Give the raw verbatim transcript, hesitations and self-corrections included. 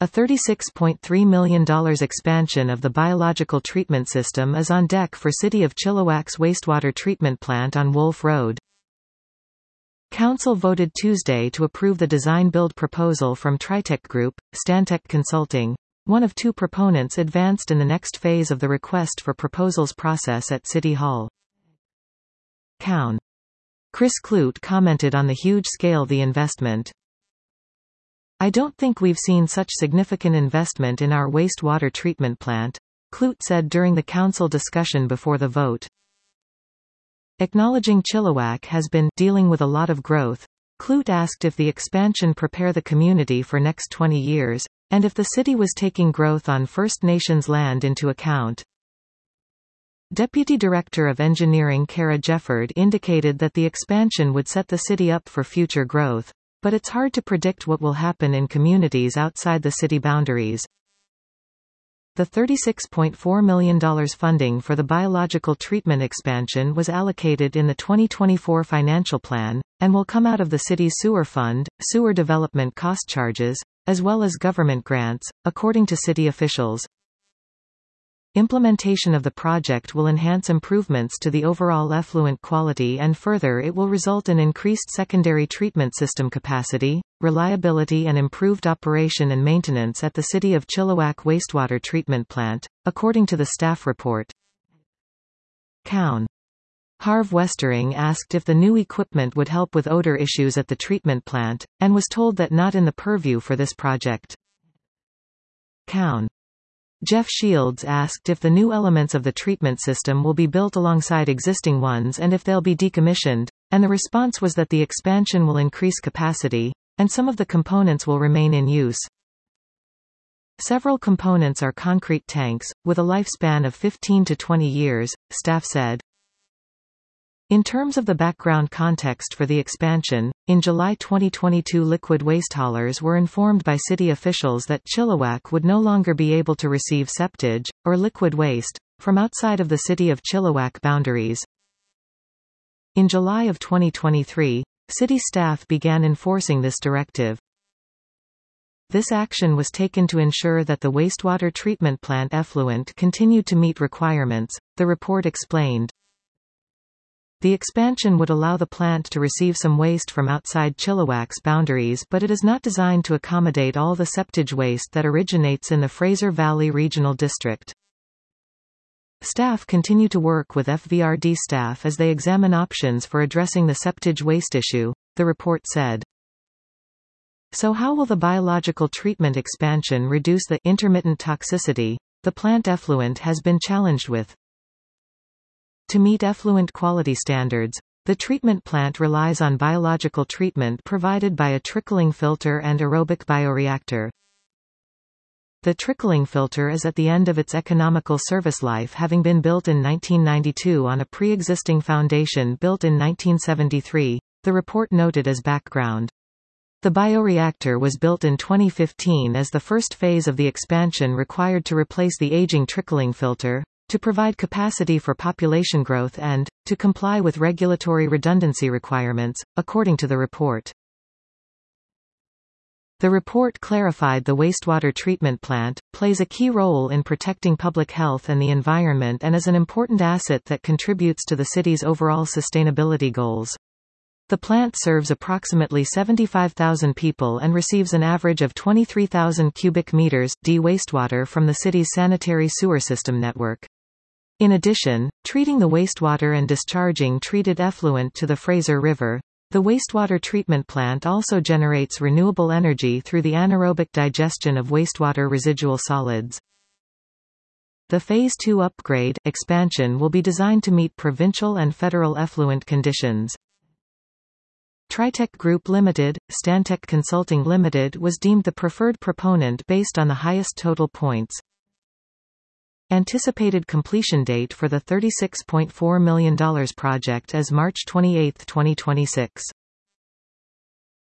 A thirty-six point three million dollars expansion of the biological treatment system is on deck for City of Chilliwack's wastewater treatment plant on Wolf Road. Council voted Tuesday to approve the design-build proposal from Tritech Group, Stantec Consulting, one of two proponents advanced in the next phase of the request for proposals process at City Hall. Cown. Chris Clute commented on the huge scale the investment. "I don't think we've seen such significant investment in our wastewater treatment plant," Clute said during the council discussion before the vote. Acknowledging Chilliwack has been dealing with a lot of growth, Clute asked if the expansion prepare the community for next twenty years, and if the city was taking growth on First Nations land into account. Deputy Director of Engineering Kara Jefford indicated that the expansion would set the city up for future growth, but it's hard to predict what will happen in communities outside the city boundaries. The thirty-six point four million dollars funding for the biological treatment expansion was allocated in the twenty twenty-four financial plan, and will come out of the city's sewer fund, sewer development cost charges, as well as government grants, according to city officials. Implementation of the project will enhance improvements to the overall effluent quality, and further it will result in increased secondary treatment system capacity, reliability and improved operation and maintenance at the City of Chilliwack wastewater treatment plant, according to the staff report. Cown. Harv Westering asked if the new equipment would help with odor issues at the treatment plant, and was told that not in the purview for this project. Cown. Jeff Shields asked if the new elements of the treatment system will be built alongside existing ones and if they'll be decommissioned, and the response was that the expansion will increase capacity, and some of the components will remain in use. Several components are concrete tanks, with a lifespan of fifteen to twenty years, staff said. In terms of the background context for the expansion, in July twenty twenty-two liquid waste haulers were informed by city officials that Chilliwack would no longer be able to receive septage, or liquid waste, from outside of the City of Chilliwack boundaries. In July of twenty twenty-three, city staff began enforcing this directive. This action was taken to ensure that the wastewater treatment plant effluent continued to meet requirements, the report explained. The expansion would allow the plant to receive some waste from outside Chilliwack's boundaries, but it is not designed to accommodate all the septage waste that originates in the Fraser Valley Regional District. Staff continue to work with F V R D staff as they examine options for addressing the septage waste issue, the report said. So how will the biological treatment expansion reduce the intermittent toxicity the plant effluent has been challenged with? To meet effluent quality standards, the treatment plant relies on biological treatment provided by a trickling filter and aerobic bioreactor. The trickling filter is at the end of its economical service life, having been built in nineteen ninety-two on a pre-existing foundation built in nineteen seventy-three, the report noted as background. The bioreactor was built in twenty fifteen as the first phase of the expansion required to replace the aging trickling filter, to provide capacity for population growth and, to comply with regulatory redundancy requirements, according to the report. The report clarified the wastewater treatment plant plays a key role in protecting public health and the environment and is an important asset that contributes to the city's overall sustainability goals. The plant serves approximately seventy-five thousand people and receives an average of twenty-three thousand cubic meters d wastewater from the city's sanitary sewer system network. In addition, treating the wastewater and discharging treated effluent to the Fraser River, the wastewater treatment plant also generates renewable energy through the anaerobic digestion of wastewater residual solids. The Phase two upgrade expansion will be designed to meet provincial and federal effluent conditions. Tritech Group Limited, Stantec Consulting Limited was deemed the preferred proponent based on the highest total points. Anticipated completion date for the thirty-six point four million dollars project is March twenty-eighth, twenty twenty-six.